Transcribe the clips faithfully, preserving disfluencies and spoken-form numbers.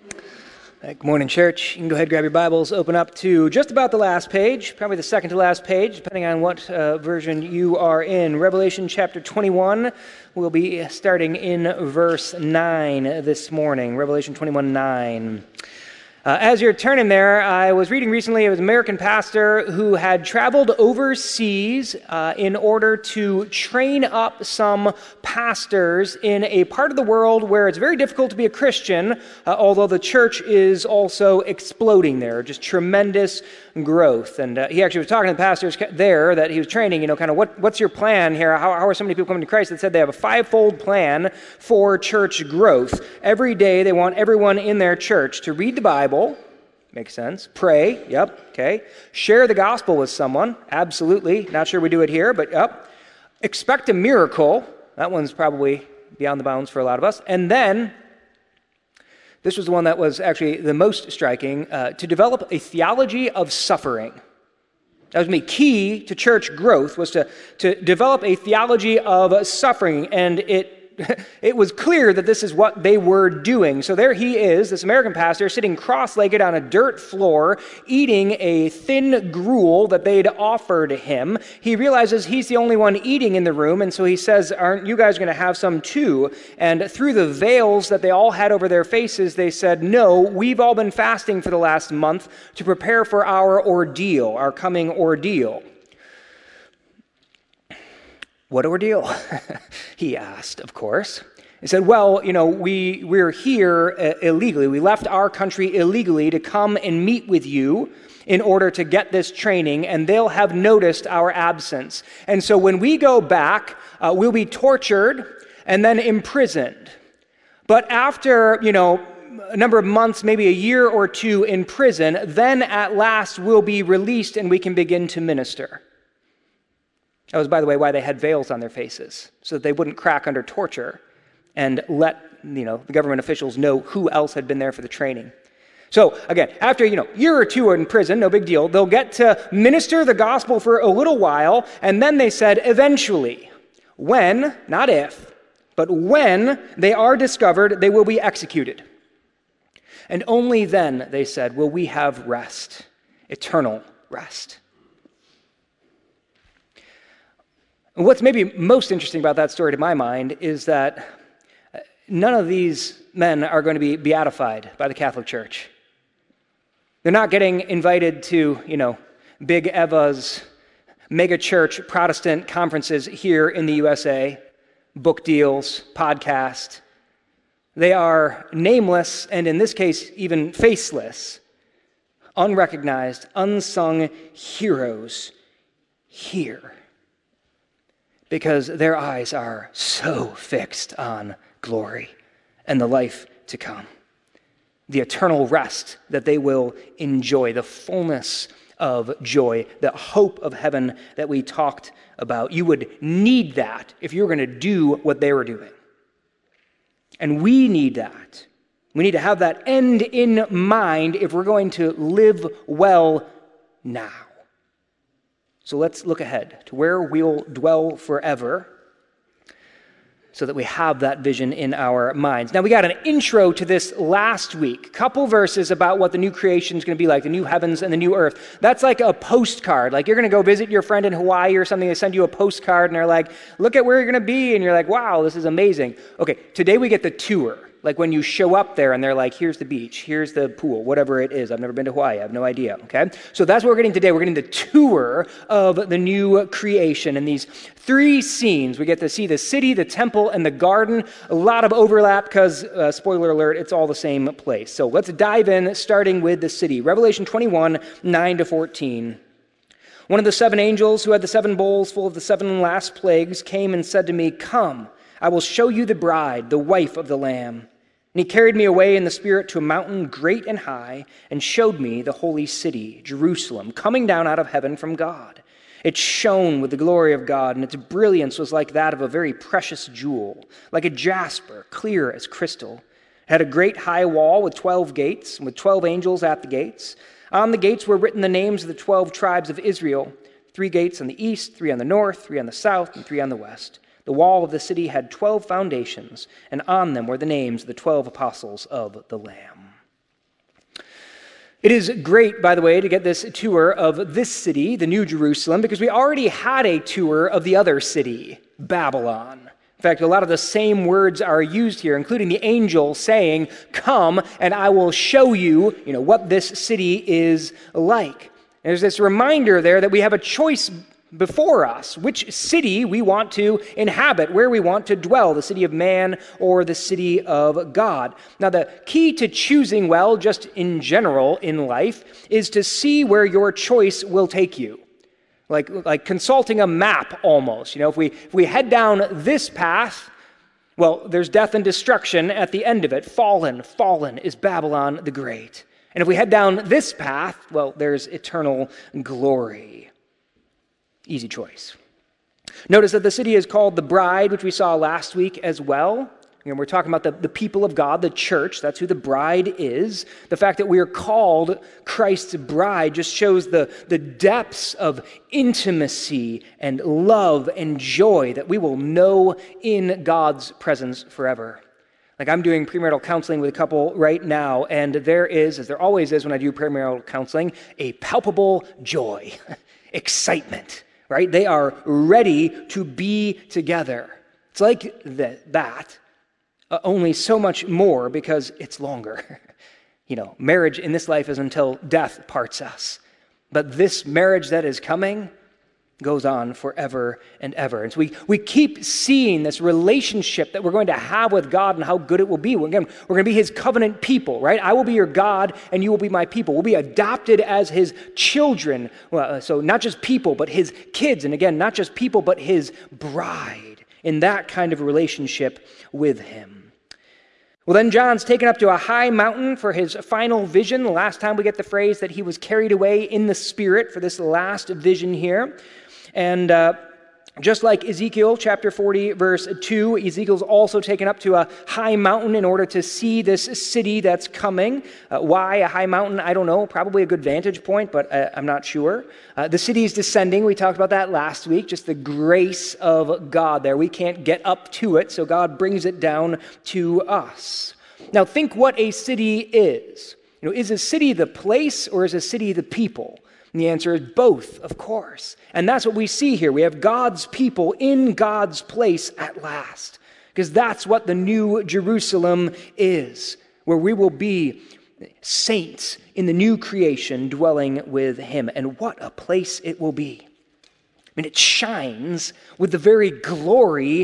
Good morning, church. You can go ahead and grab your Bibles, open up to just about the last page, probably the second to last page, depending on what uh, version you are in. Revelation chapter twenty-one, we'll be starting in verse nine this morning. Revelation twenty-one, nine. Uh, as you're turning there, I was reading recently, it was an American pastor who had traveled overseas uh, in order to train up some pastors in a part of the world where it's very difficult to be a Christian, uh, although the church is also exploding there, just tremendous growth. And uh, he actually was talking to the pastors there that he was training, you know, kind of what, what's your plan here? How, how are so many people coming to Christ? That said they have a five-fold plan for church growth. Every day they want everyone in their church to read the Bible. Makes sense. Pray. Yep. Okay. Share the gospel with someone. Absolutely. Not sure we do it here, but yep. Expect a miracle. That one's probably beyond the bounds for a lot of us. And then, this was the one that was actually the most striking, uh, to develop a theology of suffering. That was me. Key to church growth was to, to develop a theology of suffering, and it It was clear that this is what they were doing. So there he is, this American pastor, sitting cross-legged on a dirt floor, eating a thin gruel that they'd offered him. He realizes he's the only one eating in the room, and so he says, aren't you guys going to have some too? And through the veils that they all had over their faces, they said, no, we've all been fasting for the last month to prepare for our ordeal, our coming ordeal. What ordeal? He asked, of course. He said, well, you know, we, we're here uh, illegally. We left our country illegally to come and meet with you in order to get this training, and they'll have noticed our absence. And so when we go back, uh, we'll be tortured and then imprisoned. But after, you know, a number of months, maybe a year or two in prison, then at last we'll be released and we can begin to minister. That was, by the way, why they had veils on their faces, so that they wouldn't crack under torture and let, you know, the government officials know who else had been there for the training. So, again, after, you know, a year or two in prison, no big deal, they'll get to minister the gospel for a little while, and then they said, eventually, when, not if, but when they are discovered, they will be executed. And only then, they said, will we have rest, eternal rest. What's maybe most interesting about that story to my mind is that none of these men are going to be beatified by the Catholic Church. They're not getting invited to, you know, Big Eva's mega church Protestant conferences here in the U S A, book deals, podcast. They are nameless, and in this case, even faceless, unrecognized, unsung heroes here. Because their eyes are so fixed on glory and the life to come. The eternal rest that they will enjoy, the fullness of joy, the hope of heaven that we talked about. You would need that if you were going to do what they were doing. And we need that. We need to have that end in mind if we're going to live well now. So let's look ahead to where we'll dwell forever so that we have that vision in our minds. Now, we got an intro to this last week, couple verses about what the new creation is going to be like, the new heavens and the new earth. That's like a postcard. Like you're going to go visit your friend in Hawaii or something, they send you a postcard and they're like, look at where you're going to be, and you're like, wow, this is amazing. Okay, today we get the tour. Like when you show up there and they're like, here's the beach, here's the pool, whatever it is. I've never been to Hawaii, I have no idea, okay? So that's what we're getting today. We're getting the tour of the new creation. And these three scenes, we get to see the city, the temple, and the garden. A lot of overlap because, uh, spoiler alert, it's all the same place. So let's dive in, starting with the city. Revelation twenty-one, nine to fourteen. One of the seven angels who had the seven bowls full of the seven last plagues came and said to me, come, I will show you the bride, the wife of the Lamb. And he carried me away in the Spirit to a mountain great and high, and showed me the holy city, Jerusalem, coming down out of heaven from God. It shone with the glory of God, and its brilliance was like that of a very precious jewel, like a jasper, clear as crystal. It had a great high wall with twelve gates, and with twelve angels at the gates. On the gates were written the names of the twelve tribes of Israel, three gates on the east, three on the north, three on the south, and three on the west. The wall of the city had twelve foundations, and on them were the names of the twelve apostles of the Lamb. It is great, by the way, to get this tour of this city, the New Jerusalem, because we already had a tour of the other city, Babylon. In fact, a lot of the same words are used here, including the angel saying, "Come, and I will show you, you know, what this city is like." There's this reminder there that we have a choice before us, which city we want to inhabit, where we want to dwell, the city of man or the city of God. Now, the key to choosing well, just in general in life, is to see where your choice will take you. Like, like consulting a map almost. You know, if we, if we head down this path, well, there's death and destruction at the end of it. Fallen, fallen is Babylon the Great. And if we head down this path, well, there's eternal glory. Easy choice. Notice that the city is called the bride, which we saw last week as well. And we're talking about the, the people of God, the church. That's who the bride is. The fact that we are called Christ's bride just shows the, the depths of intimacy and love and joy that we will know in God's presence forever. Like, I'm doing premarital counseling with a couple right now, and there is, as there always is when I do premarital counseling, a palpable joy, excitement, right? They are ready to be together. It's like that, that uh, only so much more because it's longer. You know, marriage in this life is until death parts us. But this marriage that is coming goes on forever and ever. And so we, we keep seeing this relationship that we're going to have with God and how good it will be. We're going, we're going to be his covenant people, right? I will be your God and you will be my people. We'll be adopted as his children. Well, so not just people, but his kids. And again, not just people, but his bride in that kind of relationship with him. Well, then John's taken up to a high mountain for his final vision. The last time we get the phrase that he was carried away in the Spirit for this last vision here. And uh, just like Ezekiel chapter forty, verse two, Ezekiel's also taken up to a high mountain in order to see this city that's coming. Uh, why a high mountain? I don't know. Probably a good vantage point, but uh, I'm not sure. Uh, the city is descending. We talked about that last week. Just the grace of God there. We can't get up to it, so God brings it down to us. Now, think what a city is. You know, is a city the place or is a city the people? And the answer is both, of course. And that's what we see here. We have God's people in God's place at last. Because that's what the New Jerusalem is, where we will be saints in the new creation dwelling with him. And what a place it will be. I mean, it shines with the very glory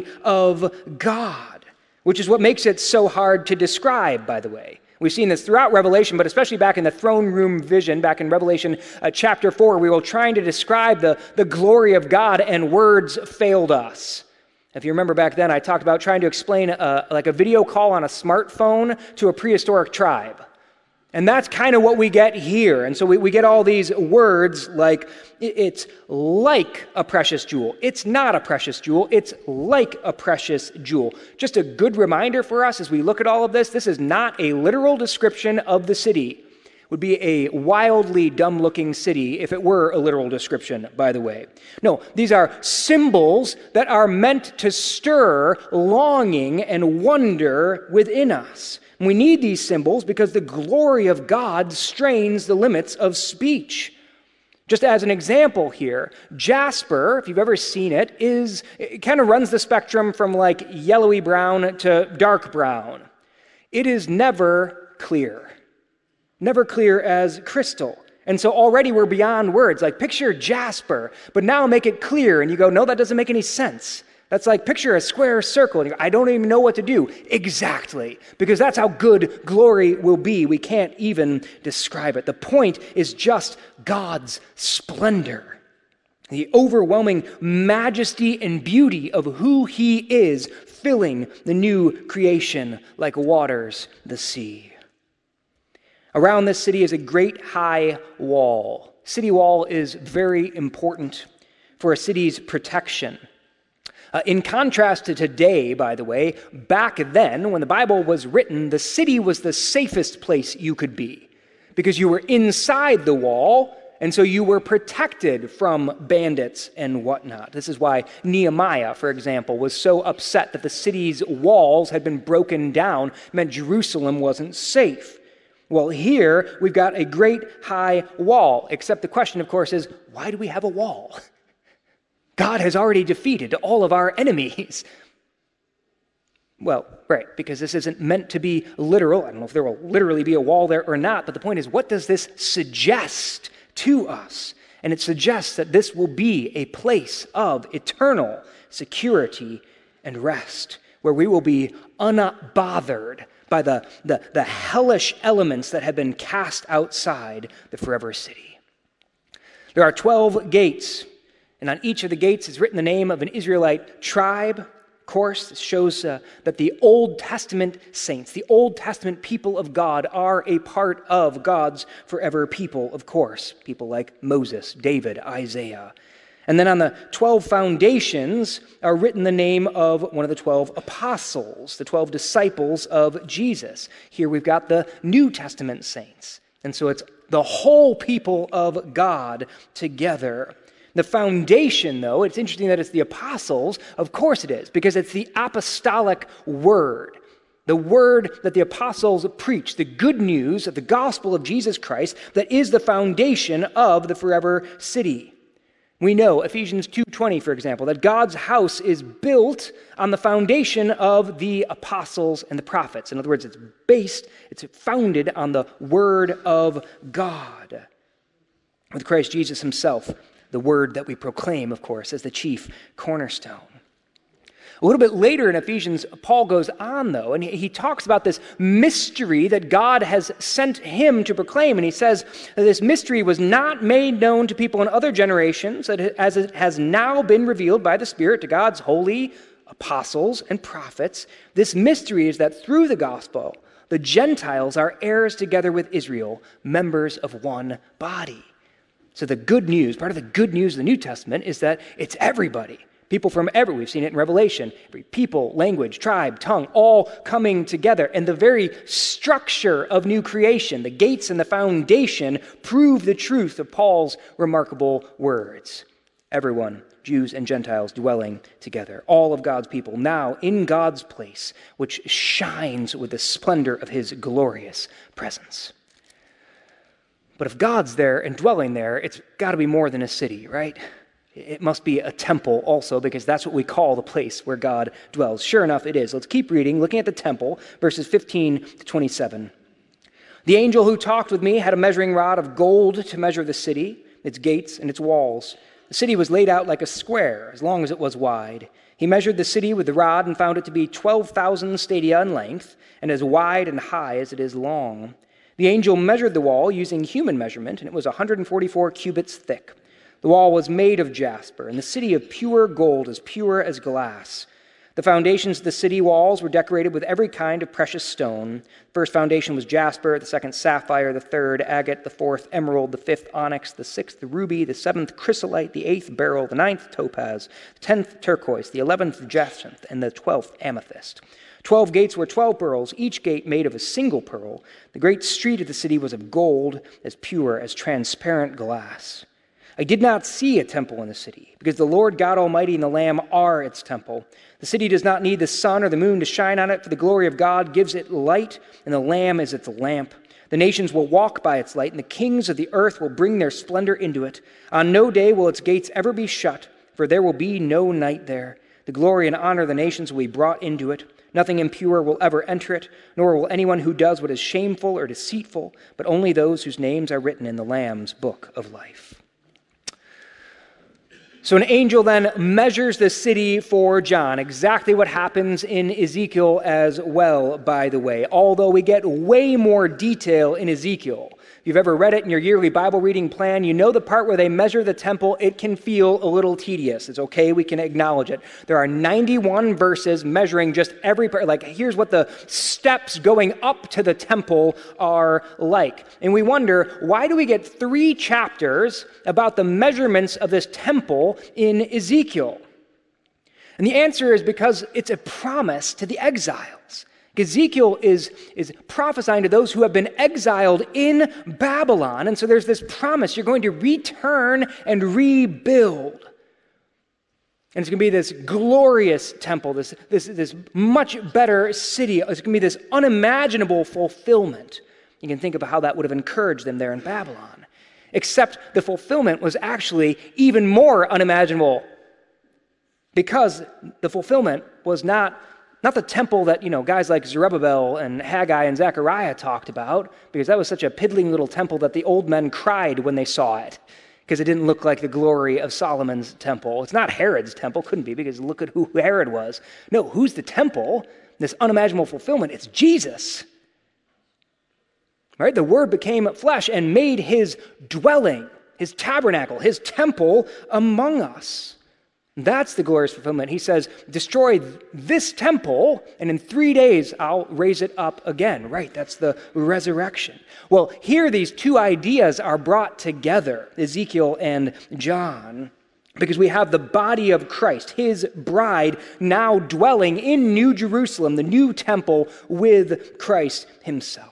of God, which is what makes it so hard to describe, by the way. We've seen this throughout Revelation, but especially back in the throne room vision, back in Revelation uh, chapter four, we were trying to describe the, the glory of God, and words failed us. If you remember back then, I talked about trying to explain a, like a video call on a smartphone to a prehistoric tribe. And that's kind of what we get here. And so we, we get all these words like, it's like a precious jewel. It's not a precious jewel. It's like a precious jewel. Just a good reminder for us as we look at all of this, this is not a literal description of the city. It would be a wildly dumb-looking city if it were a literal description, by the way. No, these are symbols that are meant to stir longing and wonder within us. We need these symbols because the glory of God strains the limits of speech. Just as an example here, jasper, if you've ever seen it, is it kind of runs the spectrum from like yellowy brown to dark brown. It is never clear. Never clear as crystal. And so already we're beyond words. Like picture jasper, but now make it clear. And you go, no, that doesn't make any sense. That's like picture a square circle. And you go, I don't even know what to do. Exactly. Because that's how good glory will be. We can't even describe it. The point is just God's splendor. The overwhelming majesty and beauty of who he is, filling the new creation like waters the sea. Around this city is a great high wall. City wall is very important for a city's protection. Uh, in contrast to today, by the way, back then, when the Bible was written, the city was the safest place you could be because you were inside the wall, and so you were protected from bandits and whatnot. This is why Nehemiah, for example, was so upset that the city's walls had been broken down. It meant Jerusalem wasn't safe. Well, here we've got a great high wall, except the question, of course, is why do we have a wall? God has already defeated all of our enemies. Well, right, because this isn't meant to be literal. I don't know if there will literally be a wall there or not, but the point is, what does this suggest to us? And it suggests that this will be a place of eternal security and rest, where we will be unbothered by the, the, the hellish elements that have been cast outside the forever city. There are twelve gates, and on each of the gates is written the name of an Israelite tribe. Of course, this shows uh, that the Old Testament saints, the Old Testament people of God, are a part of God's forever people, of course. People like Moses, David, Isaiah. And then on the twelve foundations are written the name of one of the twelve apostles, the twelve disciples of Jesus. Here we've got the New Testament saints. And so it's the whole people of God together. The foundation, though, it's interesting that it's the apostles. Of course it is, because it's the apostolic word. The word that the apostles preach, the good news of the gospel of Jesus Christ, that is the foundation of the forever city. We know, Ephesians two twenty, for example, that God's house is built on the foundation of the apostles and the prophets. In other words, it's based, it's founded on the word of God. With Christ Jesus himself, the word that we proclaim, of course, as the chief cornerstone. A little bit later in Ephesians, Paul goes on, though, and he talks about this mystery that God has sent him to proclaim. And he says that this mystery was not made known to people in other generations, as it has now been revealed by the Spirit to God's holy apostles and prophets. This mystery is that through the gospel, the Gentiles are heirs together with Israel, members of one body. So the good news, part of the good news of the New Testament is that it's everybody. People from every, we've seen it in Revelation, every people, language, tribe, tongue, all coming together. And the very structure of new creation, the gates and the foundation, prove the truth of Paul's remarkable words. Everyone, Jews and Gentiles, dwelling together. All of God's people now in God's place, which shines with the splendor of his glorious presence. But if God's there and dwelling there, it's got to be more than a city, right? It must be a temple also, because that's what we call the place where God dwells. Sure enough, it is. Let's keep reading, looking at the temple, verses fifteen to twenty-seven. The angel who talked with me had a measuring rod of gold to measure the city, its gates and its walls. The city was laid out like a square, as long as it was wide. He measured the city with the rod and found it to be twelve thousand stadia in length, and as wide and high as it is long. The angel measured the wall using human measurement, and it was one hundred forty-four cubits thick. The wall was made of jasper, and the city of pure gold, as pure as glass. The foundations of the city walls were decorated with every kind of precious stone. The first foundation was jasper, the second sapphire, the third agate, the fourth emerald, the fifth onyx, the sixth ruby, the seventh chrysolite, the eighth beryl, the ninth topaz, the tenth turquoise, the eleventh jacinth, and the twelfth amethyst. Twelve gates were twelve pearls, each gate made of a single pearl. The great street of the city was of gold, as pure as transparent glass. I did not see a temple in the city, because the Lord God Almighty and the Lamb are its temple. The city does not need the sun or the moon to shine on it, for the glory of God gives it light, and the Lamb is its lamp. The nations will walk by its light, and the kings of the earth will bring their splendor into it. On no day will its gates ever be shut, for there will be no night there. The glory and honor of the nations will be brought into it. Nothing impure will ever enter it, nor will anyone who does what is shameful or deceitful, but only those whose names are written in the Lamb's book of life. So an angel then measures the city for John, exactly what happens in Ezekiel as well, by the way, although we get way more detail in Ezekiel. If you've ever read it in your yearly Bible reading plan, you know the part where they measure the temple. It can feel a little tedious. It's okay, we can acknowledge it. There are ninety-one verses measuring just every part. Like, here's what the steps going up to the temple are like. And we wonder, why do we get three chapters about the measurements of this temple in Ezekiel? And the answer is because it's a promise to the exiles. Ezekiel is, is prophesying to those who have been exiled in Babylon. And so there's this promise, you're going to return and rebuild. And it's going to be this glorious temple, this, this, this much better city. It's going to be this unimaginable fulfillment You can think about how that would have encouraged them there in Babylon. Except the fulfillment was actually even more unimaginable, because the fulfillment was not, not the temple that, you know, guys like Zerubbabel and Haggai and Zechariah talked about, because that was such a piddling little temple that the old men cried when they saw it, because it didn't look like the glory of Solomon's temple. It's not Herod's temple, couldn't be, because look at who Herod was. No, who's the temple? This unimaginable fulfillment, it's Jesus. Right? The Word became flesh and made his dwelling, his tabernacle, his temple among us. That's the glorious fulfillment. He says, destroy this temple, and in three days I'll raise it up again. Right, that's the resurrection. Well, here these two ideas are brought together, Ezekiel and John, because we have the body of Christ, his bride, now dwelling in New Jerusalem, the new temple with Christ himself.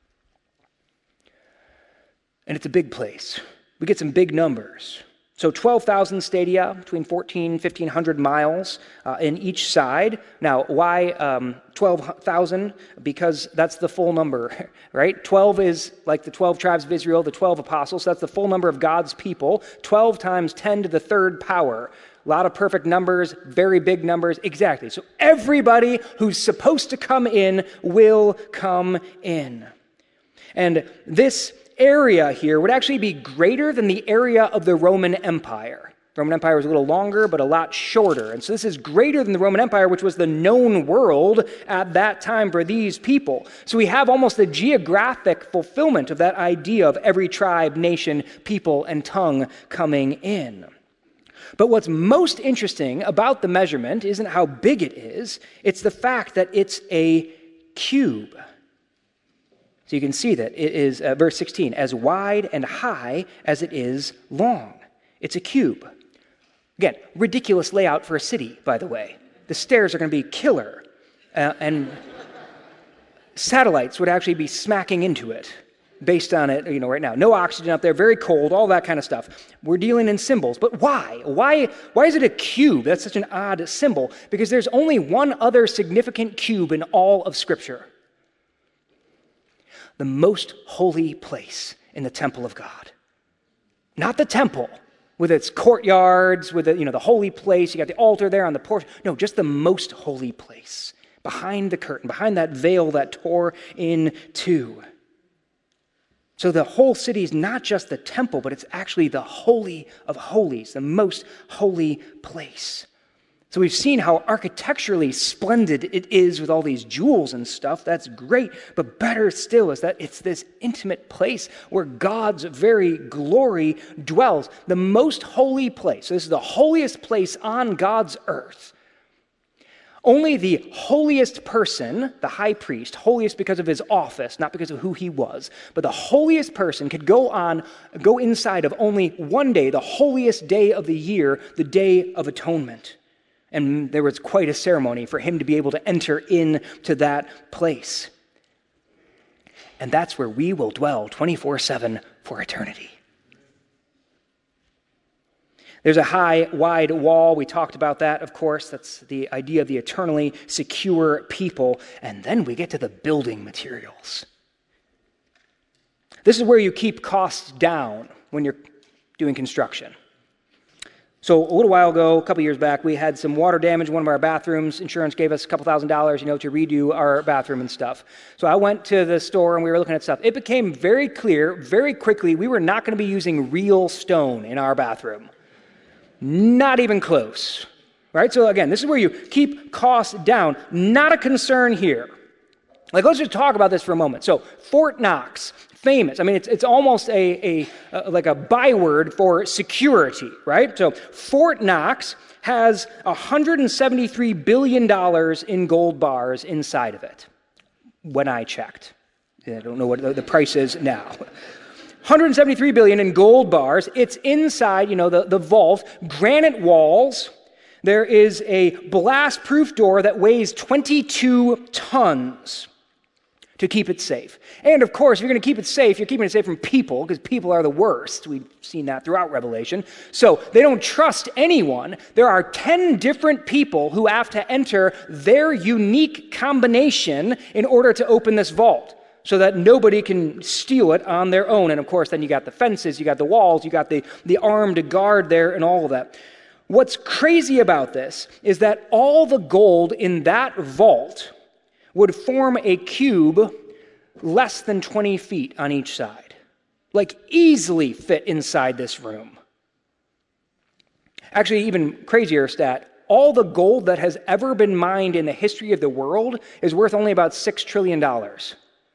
And it's a big place. We get some big numbers. So twelve thousand stadia, between fourteen and fifteen hundred miles uh, in each side. Now, why um, twelve thousand? Because that's the full number, right? twelve is like the twelve tribes of Israel, the twelve apostles. So that's the full number of God's people. twelve times ten to the third power. A lot of perfect numbers, very big numbers. Exactly. So everybody who's supposed to come in will come in. And this area here would actually be greater than the area of the Roman Empire. The Roman Empire was a little longer, but a lot shorter. And so this is greater than the Roman Empire, which was the known world at that time for these people. So we have almost a geographic fulfillment of that idea of every tribe, nation, people, and tongue coming in. But what's most interesting about the measurement isn't how big it is, it's the fact that it's a cube. So you can see that it is, uh, verse sixteen, as wide and high as it is long. It's a cube. Again, ridiculous layout for a city, by the way. The stairs are going to be killer. Uh, and satellites would actually be smacking into it based on it, you know, right now. No oxygen up there, very cold, all that kind of stuff. We're dealing in symbols. But why? Why, why is it a cube? That's such an odd symbol. Because there's only one other significant cube in all of Scripture. The most holy place in the temple of God. Not the temple with its courtyards, with the, you know, the holy place. You got the altar there on the porch. No, just the most holy place. Behind the curtain, behind that veil that tore in two. So the whole city is not just the temple, but it's actually the holy of holies, the most holy place. So we've seen how architecturally splendid it is with all these jewels and stuff. That's great. But better still is that it's this intimate place where God's very glory dwells. The most holy place. So this is the holiest place on God's earth. Only the holiest person, the high priest, holiest because of his office, not because of who he was, but the holiest person could go on, go inside of only one day, the holiest day of the year, the Day of Atonement. And there was quite a ceremony for him to be able to enter into that place. And that's where we will dwell twenty-four seven for eternity. There's a high, wide wall. We talked about that, of course. That's the idea of the eternally secure people. And then we get to the building materials. This is where you keep costs down when you're doing construction. So a little while ago, a couple years back, we had some water damage in one of our bathrooms. Insurance gave us a couple thousand dollars, you know, to redo our bathroom and stuff. So I went to the store and we were looking at stuff. It became very clear, very quickly, we were not going to be using real stone in our bathroom. Not even close. Right? So again, this is where you keep costs down. Not a concern here. Like, let's just talk about this for a moment. So Fort Knox, famous. I mean, it's it's almost a, a, a like a byword for security, right? So Fort Knox has one hundred seventy-three billion dollars in gold bars inside of it. When I checked, I don't know what the, the price is now. one hundred seventy-three billion dollars in gold bars. It's inside, you know, the, the vault, granite walls. There is a blast-proof door that weighs twenty-two tons. To keep it safe. And of course, if you're going to keep it safe, you're keeping it safe from people, because people are the worst. We've seen that throughout Revelation. So they don't trust anyone. There are ten different people who have to enter their unique combination in order to open this vault. so that nobody can steal it on their own. And of course, then you got the fences, you got the walls, you got the, the armed guard there and all of that. What's crazy about this is that all the gold in that vault would form a cube less than twenty feet on each side. Like easily fit inside this room. Actually, even crazier stat, all the gold that has ever been mined in the history of the world is worth only about six trillion dollars.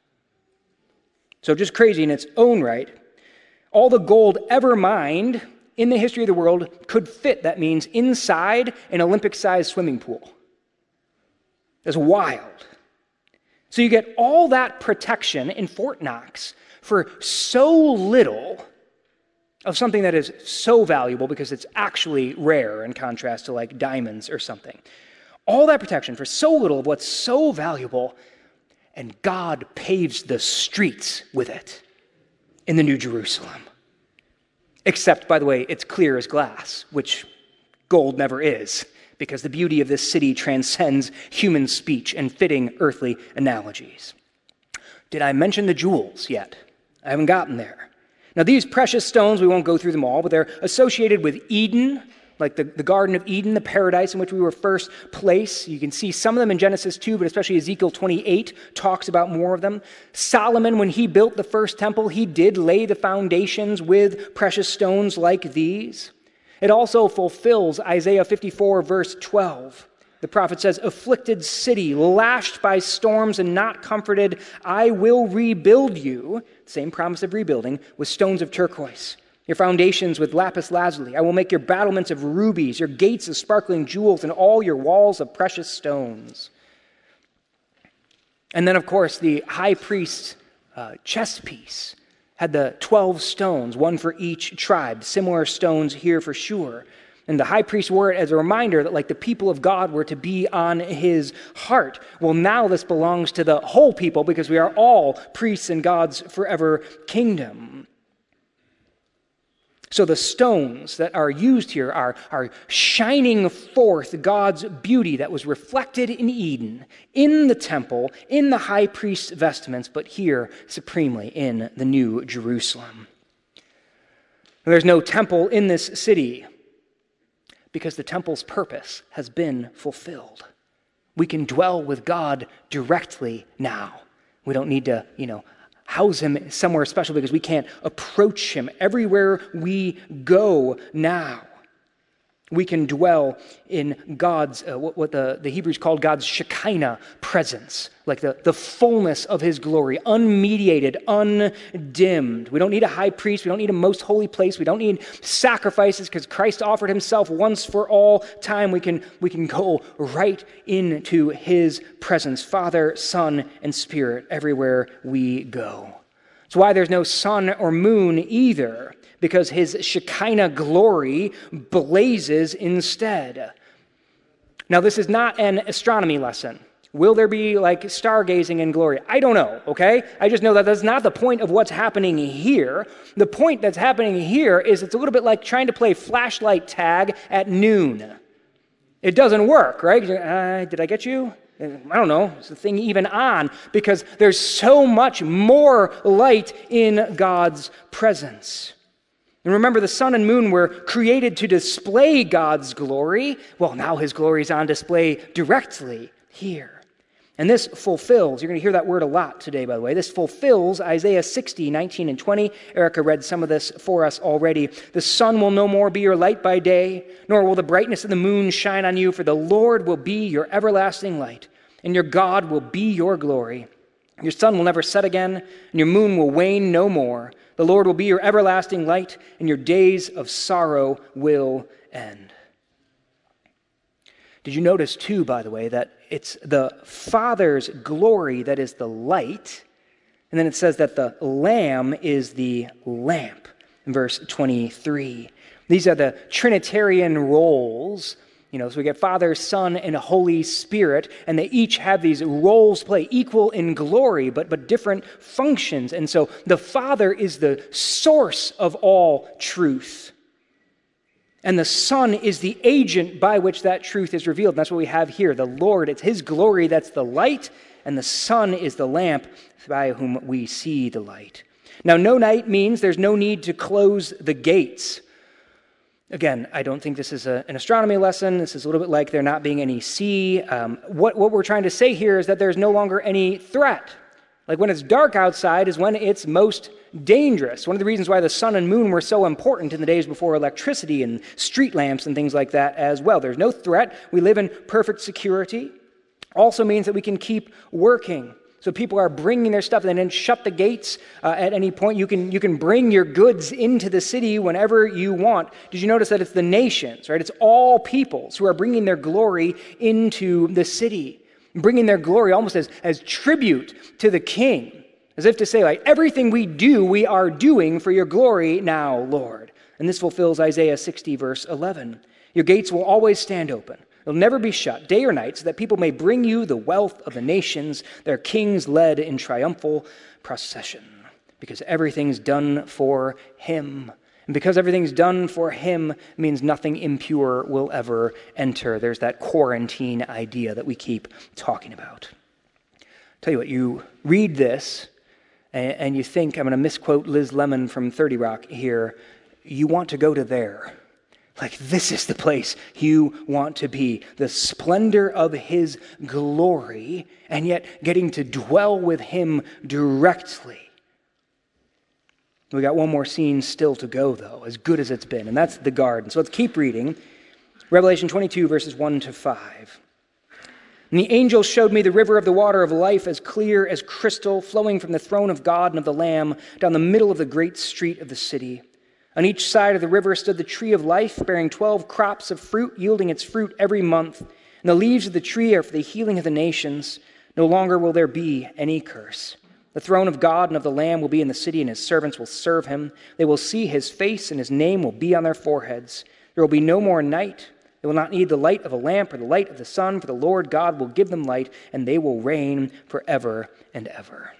So just crazy in its own right. All the gold ever mined in the history of the world could fit, that means, inside an Olympic-sized swimming pool. That's wild. So you get all that protection in Fort Knox for so little of something that is so valuable because it's actually rare in contrast to like diamonds or something. All that protection for so little of what's so valuable, and God paves the streets with it in the New Jerusalem. Except, by the way, it's clear as glass, which gold never is, because the beauty of this city transcends human speech and fitting earthly analogies. Did I mention the jewels yet? I haven't gotten there. Now, these precious stones, we won't go through them all, but they're associated with Eden, like the, the Garden of Eden, the paradise in which we were first placed. You can see some of them in Genesis two, but especially Ezekiel twenty-eight talks about more of them. Solomon, when he built the first temple, he did lay the foundations with precious stones like these. It also fulfills Isaiah fifty-four, verse twelve. The prophet says, "Afflicted city, lashed by storms and not comforted, I will rebuild you," same promise of rebuilding, "with stones of turquoise, your foundations with lapis lazuli. I will make your battlements of rubies, your gates of sparkling jewels, and all your walls of precious stones." And then, of course, the high priest's uh, chest piece had the twelve stones, one for each tribe, similar stones here for sure. And the high priest wore it as a reminder that like the people of God were to be on his heart. Well, now this belongs to the whole people because we are all priests in God's forever kingdom. So the stones that are used here are, are shining forth God's beauty that was reflected in Eden, in the temple, in the high priest's vestments, but here supremely in the New Jerusalem. There's no temple in this city because the temple's purpose has been fulfilled. We can dwell with God directly now. We don't need to, you know, house him somewhere special because we can't approach him everywhere we go now. We can dwell in God's, uh, what, what the, the Hebrews called God's Shekinah presence, like the, the fullness of his glory, unmediated, undimmed. We don't need a high priest. We don't need a most holy place. We don't need sacrifices because Christ offered himself once for all time. We can, we can go right into his presence, Father, Son, and Spirit, everywhere we go. That's why there's no sun or moon either, because his Shekinah glory blazes instead. Now, this is not an astronomy lesson. Will there be like stargazing in glory? I don't know, okay? I just know that that's not the point of what's happening here. The point that's happening here is it's a little bit like trying to play flashlight tag at noon. It doesn't work, right? Uh, did I get you? I don't know, is the thing even on? Because there's so much more light in God's presence. And remember, the sun and moon were created to display God's glory. Well, now his glory is on display directly here. And this fulfills, you're going to hear that word a lot today, by the way. This fulfills Isaiah sixty, nineteen and twenty. Erica read some of this for us already. The sun will no more be your light by day, nor will the brightness of the moon shine on you, for the Lord will be your everlasting light, and your God will be your glory. Your sun will never set again, and your moon will wane no more. The Lord will be your everlasting light, and your days of sorrow will end. Did you notice, too, by the way, that it's the Father's glory that is the light, and then it says that the Lamb is the lamp in verse twenty-three. These are the Trinitarian roles. You know, so we get Father, Son, and Holy Spirit, and they each have these roles to play, equal in glory, but, but different functions. And so the Father is the source of all truth. And the Son is the agent by which that truth is revealed. And that's what we have here. The Lord, it's his glory that's the light, and the sun is the lamp by whom we see the light. Now, no night means there's no need to close the gates. Again, I don't think this is a, an astronomy lesson. This is a little bit like there not being any sea. Um, what, what we're trying to say here is that there's no longer any threat. Like when it's dark outside is when it's most dangerous. One of the reasons why the sun and moon were so important in the days before electricity and street lamps and things like that as well. There's no threat. We live in perfect security. Also means that we can keep working. So people are bringing their stuff and then shut the gates uh, at any point. You can, you can bring your goods into the city whenever you want. Did you notice that it's the nations, right? It's all peoples who are bringing their glory into the city, bringing their glory almost as, as tribute to the king, as if to say, like, everything we do, we are doing for your glory now, Lord. And this fulfills Isaiah sixty, verse eleven. Your gates will always stand open. They'll never be shut, day or night, so that people may bring you the wealth of the nations, their kings led in triumphal procession, because everything's done for him. And because everything's done for him means nothing impure will ever enter. There's that quarantine idea that we keep talking about. Tell you what, you read this and, and you think, I'm going to misquote Liz Lemon from thirty Rock here, you want to go to there. Like, this is the place you want to be, the splendor of his glory, and yet getting to dwell with him directly. We got one more scene still to go, though, as good as it's been, and that's the garden. So let's keep reading. Revelation twenty-two, verses one to five. And the angel showed me the river of the water of life, as clear as crystal, flowing from the throne of God and of the Lamb down the middle of the great street of the city. On each side of the river stood the tree of life, bearing twelve crops of fruit, yielding its fruit every month. And the leaves of the tree are for the healing of the nations. No longer will there be any curse. The throne of God and of the Lamb will be in the city, and his servants will serve him. They will see his face, and his name will be on their foreheads. There will be no more night. They will not need the light of a lamp or the light of the sun, for the Lord God will give them light, and they will reign forever and ever.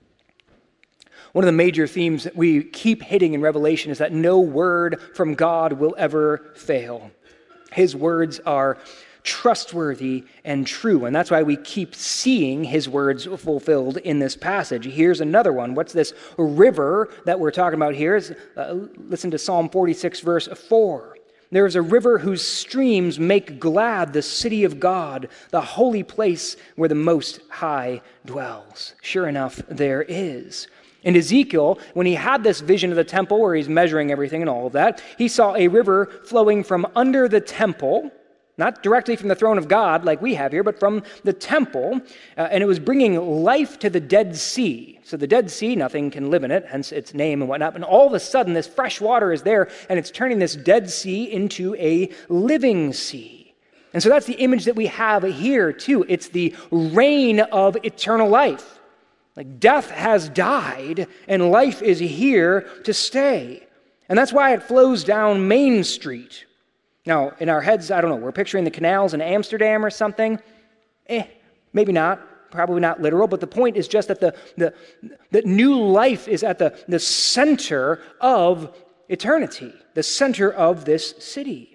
One of the major themes that we keep hitting in Revelation is that no word from God will ever fail. His words are trustworthy and true, and that's why we keep seeing his words fulfilled in this passage. Here's another one. What's this river that we're talking about here? Is, uh, listen to Psalm forty-six, verse four. There is a river whose streams make glad the city of God, the holy place where the Most High dwells. Sure enough, there is. And Ezekiel, when he had this vision of the temple where he's measuring everything and all of that, he saw a river flowing from under the temple, not directly from the throne of God like we have here, but from the temple, uh, and it was bringing life to the Dead Sea. So the Dead Sea, nothing can live in it, hence its name and whatnot, and all of a sudden this fresh water is there, and it's turning this Dead Sea into a living sea. And so that's the image that we have here too. It's the reign of eternal life. Like, death has died and life is here to stay. And that's why it flows down Main Street. Now, in our heads, I don't know, we're picturing the canals in Amsterdam or something. Eh, maybe not. Probably not literal. But the point is just that the, the that new life is at the, the center of eternity, the center of this city.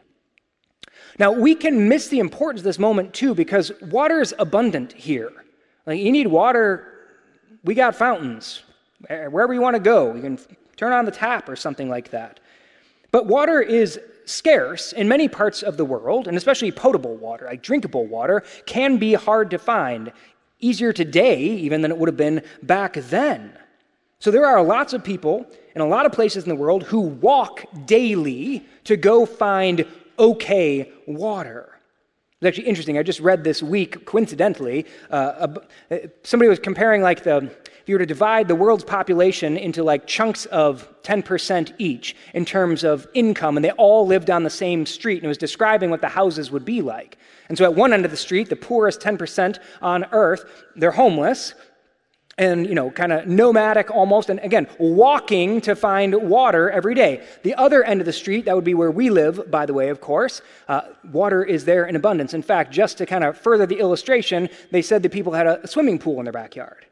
Now, we can miss the importance of this moment too, because water is abundant here. Like, you need water. We got fountains. Wherever you want to go, you can turn on the tap or something like that. But water is scarce in many parts of the world, and especially potable water, like drinkable water, can be hard to find. Easier today even than it would have been back then. So there are lots of people in a lot of places in the world who walk daily to go find okay water. It's actually interesting. I just read this week, coincidentally, uh, uh, somebody was comparing like the, if you were to divide the world's population into like chunks of ten percent each in terms of income, and they all lived on the same street, and it was describing what the houses would be like. And so at one end of the street, the poorest ten percent on earth, they're homeless, and, you know, kind of nomadic almost, and again, walking to find water every day. The other end of the street, that would be where we live, by the way, of course, uh, water is there in abundance. In fact, just to kind of further the illustration, they said that people had a, a swimming pool in their backyard.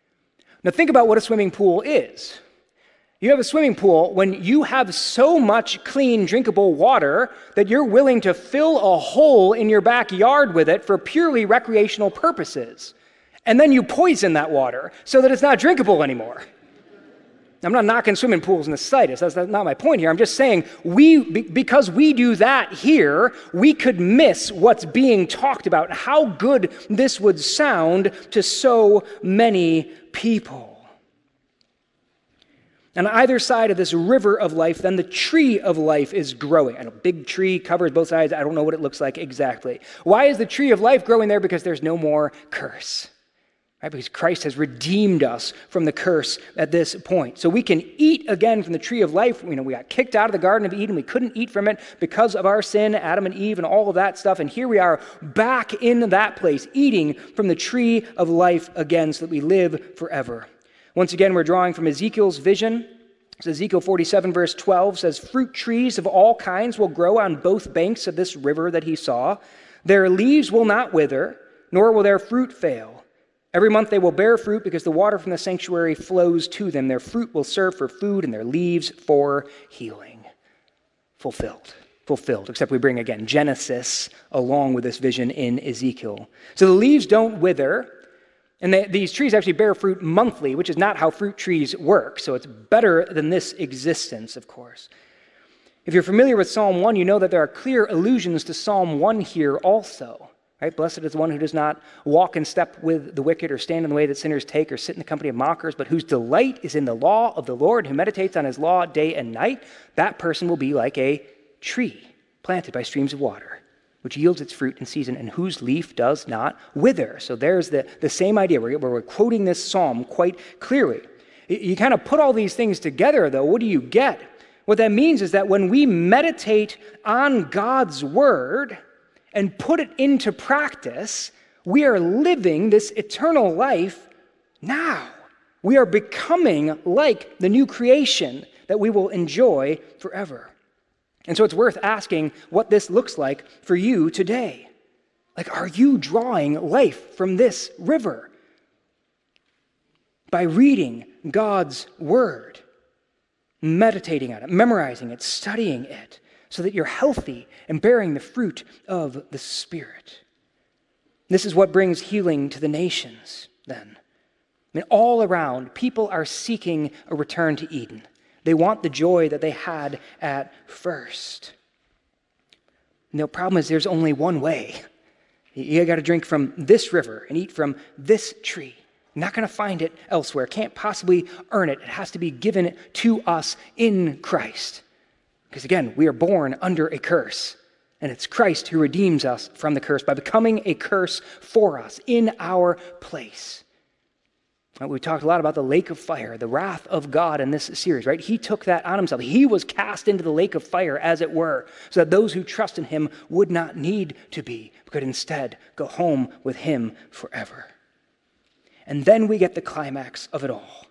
Now think about what a swimming pool is. You have a swimming pool when you have so much clean, drinkable water that you're willing to fill a hole in your backyard with it for purely recreational purposes. and then you poison that water so that it's not drinkable anymore. I'm not knocking swimming pools in the slightest. That's not my point here. I'm just saying we, because we do that here, we could miss what's being talked about, how good this would sound to so many people. On either side of this river of life, then the tree of life is growing. And a big tree covers both sides. I don't know what it looks like exactly. Why is the tree of life growing there? Because there's no more curse. Right? Because Christ has redeemed us from the curse at this point. So we can eat again from the tree of life. You know, we got kicked out of the Garden of Eden. We couldn't eat from it because of our sin, Adam and Eve and all of that stuff. And here we are back in that place, eating from the tree of life again so that we live forever. Once again, we're drawing from Ezekiel's vision. So Ezekiel forty-seven verse twelve says, fruit trees of all kinds will grow on both banks of this river that he saw. Their leaves will not wither, nor will their fruit fail. Every month they will bear fruit because the water from the sanctuary flows to them. Their fruit will serve for food and their leaves for healing. Fulfilled. Fulfilled. Except we bring again Genesis along with this vision in Ezekiel. So the leaves don't wither. And they, these trees actually bear fruit monthly, which is not how fruit trees work. So it's better than this existence, of course. If you're familiar with Psalm one, you know that there are clear allusions to Psalm one here also. Right? Blessed is the one who does not walk in step with the wicked or stand in the way that sinners take or sit in the company of mockers, but whose delight is in the law of the Lord, who meditates on his law day and night. That person will be like a tree planted by streams of water, which yields its fruit in season and whose leaf does not wither. So there's the, the same idea. We're, we're quoting this psalm quite clearly. You, you kind of put all these things together, though. What do you get? What that means is that when we meditate on God's word and put it into practice, we are living this eternal life now. We are becoming like the new creation that we will enjoy forever. And so it's worth asking what this looks like for you today. Like, are you drawing life from this river? By reading God's word, meditating on it, memorizing it, studying it, so that you're healthy and bearing the fruit of the Spirit. This is what brings healing to the nations, then. I mean, all around, people are seeking a return to Eden. They want the joy that they had at first. And the problem is there's only one way. You got to drink from this river and eat from this tree. You're not going to find it elsewhere. Can't possibly earn it. It has to be given to us in Christ. Because again, we are born under a curse, and it's Christ who redeems us from the curse by becoming a curse for us in our place. We talked a lot about the lake of fire, the wrath of God in this series, right? He took that on himself. He was cast into the lake of fire, as it were, so that those who trust in him would not need to be, but could instead go home with him forever. And then we get the climax of it all.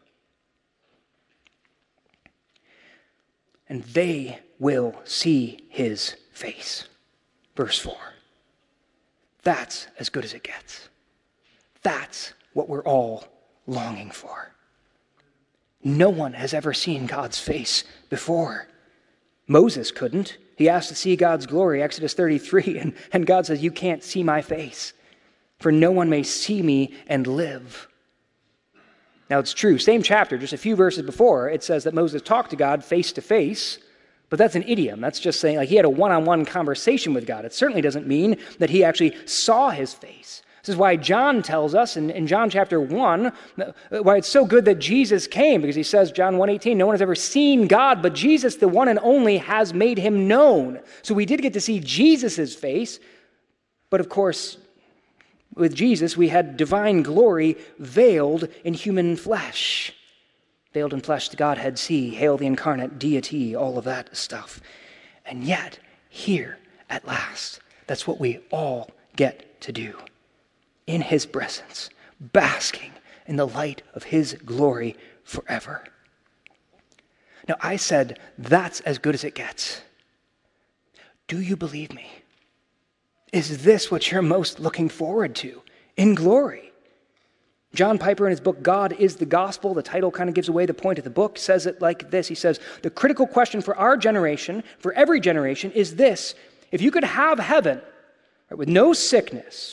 And they will see his face. Verse four. That's as good as it gets. That's what we're all longing for. No one has ever seen God's face before. Moses couldn't. He asked to see God's glory, Exodus thirty-three, and, and God says, you can't see my face, for no one may see me and live. Now it's true, same chapter, just a few verses before, it says that Moses talked to God face to face, but that's an idiom. That's just saying like he had a one-on-one conversation with God. It certainly doesn't mean that he actually saw his face. This is why John tells us in, in John chapter one, why it's so good that Jesus came, because he says, John one eighteen, no one has ever seen God, but Jesus, the one and only, has made him known. So we did get to see Jesus' face, but of course, with Jesus, we had divine glory veiled in human flesh. Veiled in flesh, the Godhead see, hail the incarnate deity, all of that stuff. And yet, here, at last, that's what we all get to do. In his presence, basking in the light of his glory forever. Now, I said, that's as good as it gets. Do you believe me? Is this what you're most looking forward to in glory? John Piper, in his book, God is the Gospel, the title kind of gives away the point of the book, says it like this. He says, the critical question for our generation, for every generation, is this. If you could have heaven, right, with no sickness,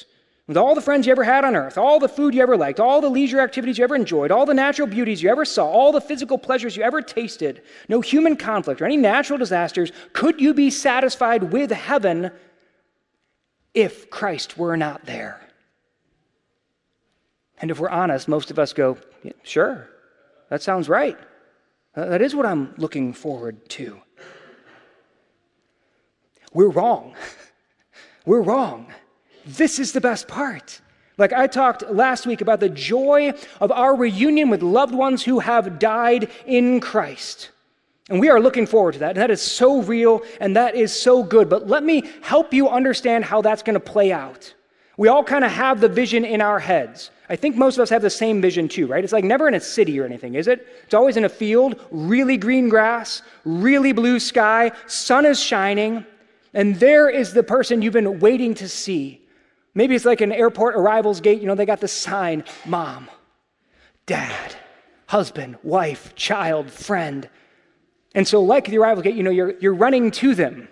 with all the friends you ever had on earth, all the food you ever liked, all the leisure activities you ever enjoyed, all the natural beauties you ever saw, all the physical pleasures you ever tasted, no human conflict or any natural disasters, could you be satisfied with heaven if Christ were not there? And if we're honest, most of us go, yeah, sure, that sounds right. Uh, that is what I'm looking forward to. We're wrong. We're wrong. This is the best part. Like I talked last week about the joy of our reunion with loved ones who have died in Christ. And we are looking forward to that. And that is so real and that is so good. But let me help you understand how that's going to play out. We all kind of have the vision in our heads. I think most of us have the same vision too, right? It's like never in a city or anything, is it? It's always in a field, really green grass, really blue sky, sun is shining, and there is the person you've been waiting to see. Maybe it's like an airport arrivals gate, you know, they got the sign, mom, dad, husband, wife, child, friend. And so like the arrival gate, you know, you're, you're running to them.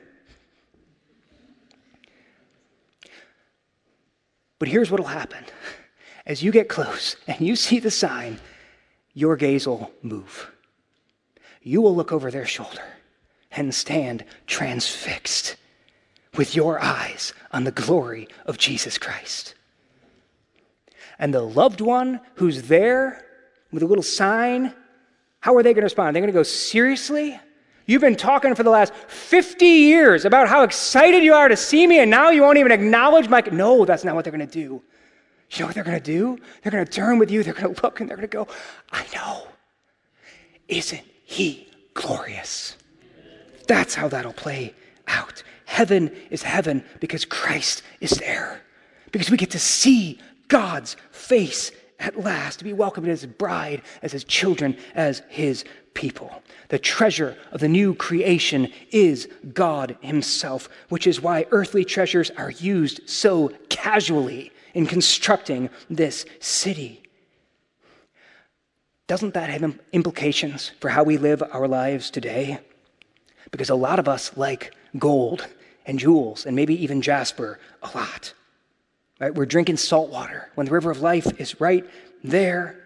But here's what'll happen. As you get close and you see the sign, your gaze will move. You will look over their shoulder and stand transfixed with your eyes on the glory of Jesus Christ. And the loved one who's there with a little sign, how are they going to respond? They're going to go, seriously? You've been talking for the last fifty years about how excited you are to see me, and now you won't even acknowledge my... No, that's not what they're going to do. You know what they're going to do? They're going to turn with you, they're going to look, and they're going to go, I know. Isn't he glorious? That's how that'll play out. Heaven is heaven because Christ is there. Because we get to see God's face at last, to be welcomed as his bride, as his children, as his people. The treasure of the new creation is God himself, which is why earthly treasures are used so casually in constructing this city. Doesn't that have implications for how we live our lives today? Because a lot of us like gold and jewels and maybe even jasper a lot. Right? We're drinking salt water when the river of life is right there.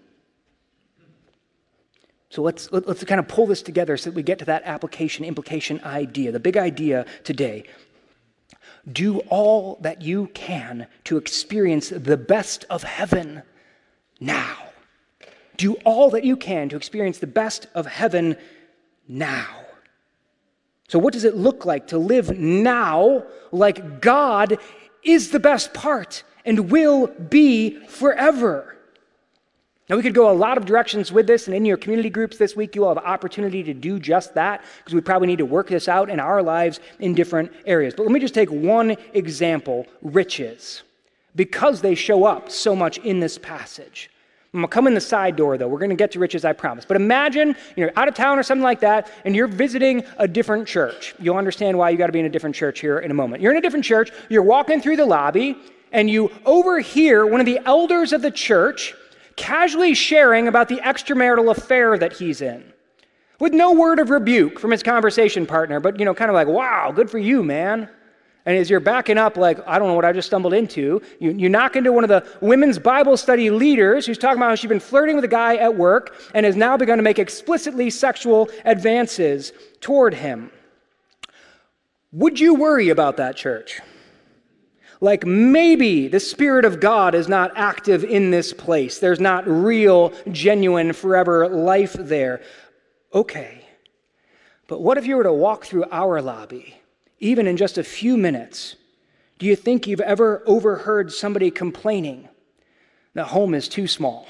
So let's let's kind of pull this together so that we get to that application, implication idea. The big idea today. Do all that you can to experience the best of heaven now. Do all that you can to experience the best of heaven now. So what does it look like to live now like God is the best part and will be forever? Now, we could go a lot of directions with this, and in your community groups this week, you will have opportunity to do just that, because we probably need to work this out in our lives in different areas. But let me just take one example, riches, because they show up so much in this passage. I'm going to come in the side door, though. We're going to get to riches, I promise. But imagine you're out of town or something like that, and you're visiting a different church. You'll understand why you got to be in a different church here in a moment. You're in a different church, you're walking through the lobby, and you overhear one of the elders of the church casually sharing about the extramarital affair that he's in, with no word of rebuke from his conversation partner, but, you know, kind of like, wow, good for you, man. And as you're backing up, like, I don't know what I just stumbled into, you, you knock into one of the women's Bible study leaders who's talking about how she's been flirting with a guy at work and has now begun to make explicitly sexual advances toward him. Would you worry about that, church? Like maybe the Spirit of God is not active in this place. There's not real, genuine, forever life there. Okay. But what if you were to walk through our lobby, even in just a few minutes? Do you think you've ever overheard somebody complaining that home is too small?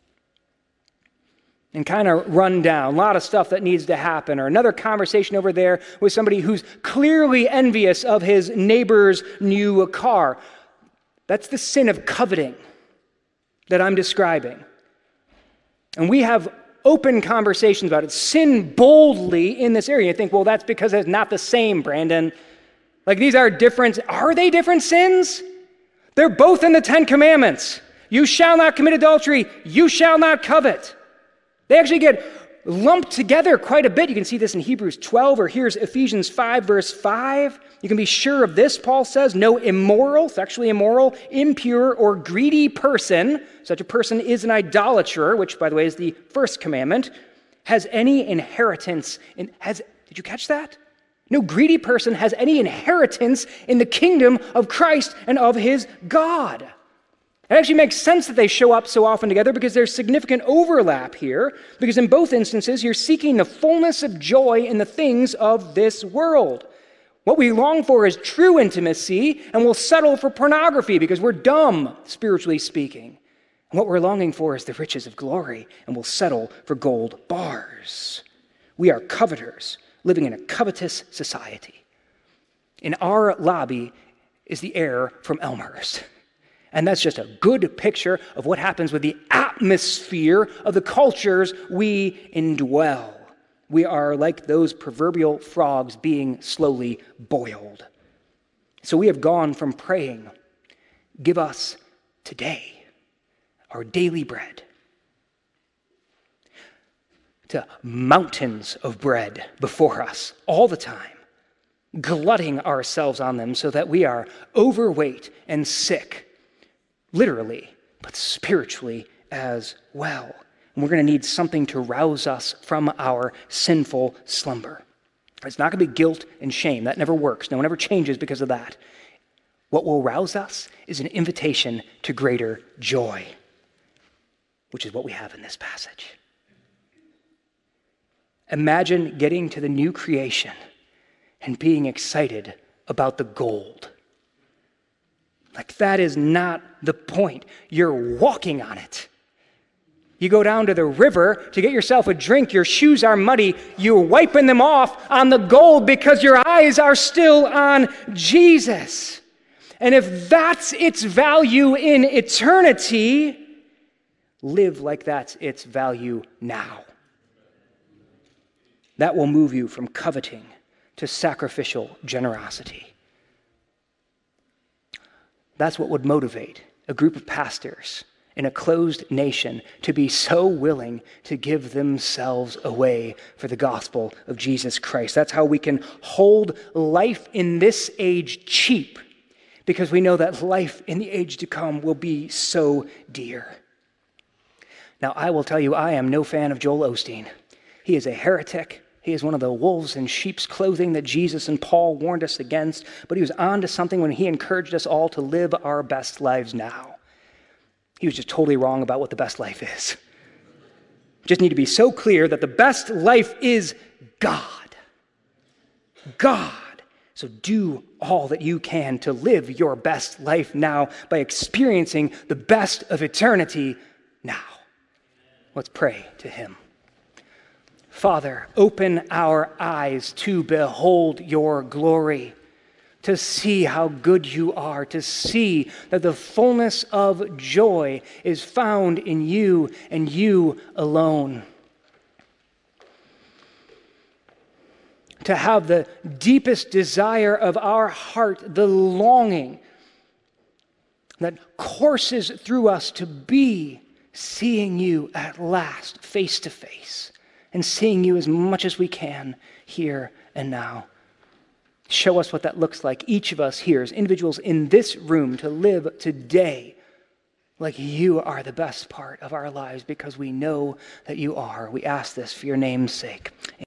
And kind of run down, a lot of stuff that needs to happen, or another conversation over there with somebody who's clearly envious of his neighbor's new car. That's the sin of coveting that I'm describing. And we have open conversations about it. Sin boldly in this area. You think, well, that's because it's not the same, Brandon. Like these are different. Are they different sins? They're both in the Ten Commandments. You shall not commit adultery. You shall not covet. They actually get lumped together quite a bit. You can see this in Hebrews twelve, or here's Ephesians five, verse five. You can be sure of this, Paul says, no immoral, sexually immoral, impure, or greedy person, such a person is an idolater, which, by the way, is the first commandment, has any inheritance in, has, did you catch that? No greedy person has any inheritance in the kingdom of Christ and of his God. It actually makes sense that they show up so often together because there's significant overlap here, because in both instances, you're seeking the fullness of joy in the things of this world. What we long for is true intimacy, and we'll settle for pornography because we're dumb, spiritually speaking. And what we're longing for is the riches of glory, and we'll settle for gold bars. We are coveters, living in a covetous society. In our lobby is the air from Elmhurst. And that's just a good picture of what happens with the atmosphere of the cultures we indwell. We are like those proverbial frogs being slowly boiled. So we have gone from praying, "Give us today our daily bread," to mountains of bread before us all the time, glutting ourselves on them so that we are overweight and sick, literally, but spiritually as well. And we're going to need something to rouse us from our sinful slumber. It's not going to be guilt and shame. That never works. No one ever changes because of that. What will rouse us is an invitation to greater joy, which is what we have in this passage. Imagine getting to the new creation and being excited about the gold. Like, that is not the point. You're walking on it. You go down to the river to get yourself a drink. Your shoes are muddy. You're wiping them off on the gold because your eyes are still on Jesus. And if that's its value in eternity, live like that's its value now. That will move you from coveting to sacrificial generosity. That's what would motivate a group of pastors in a closed nation to be so willing to give themselves away for the gospel of Jesus Christ. That's how we can hold life in this age cheap, because we know that life in the age to come will be so dear. Now, I will tell you, I am no fan of Joel Osteen. He is a heretic. He is one of the wolves in sheep's clothing that Jesus and Paul warned us against, but he was on to something when he encouraged us all to live our best lives now. He was just totally wrong about what the best life is. Just need to be so clear that the best life is God. God. So do all that you can to live your best life now by experiencing the best of eternity now. Let's pray to him. Father, open our eyes to behold your glory, to see how good you are, to see that the fullness of joy is found in you and you alone. To have the deepest desire of our heart, the longing that courses through us to be seeing you at last face to face, and seeing you as much as we can here and now. Show us what that looks like, each of us here as individuals in this room, to live today like you are the best part of our lives, because we know that you are. We ask this for your name's sake.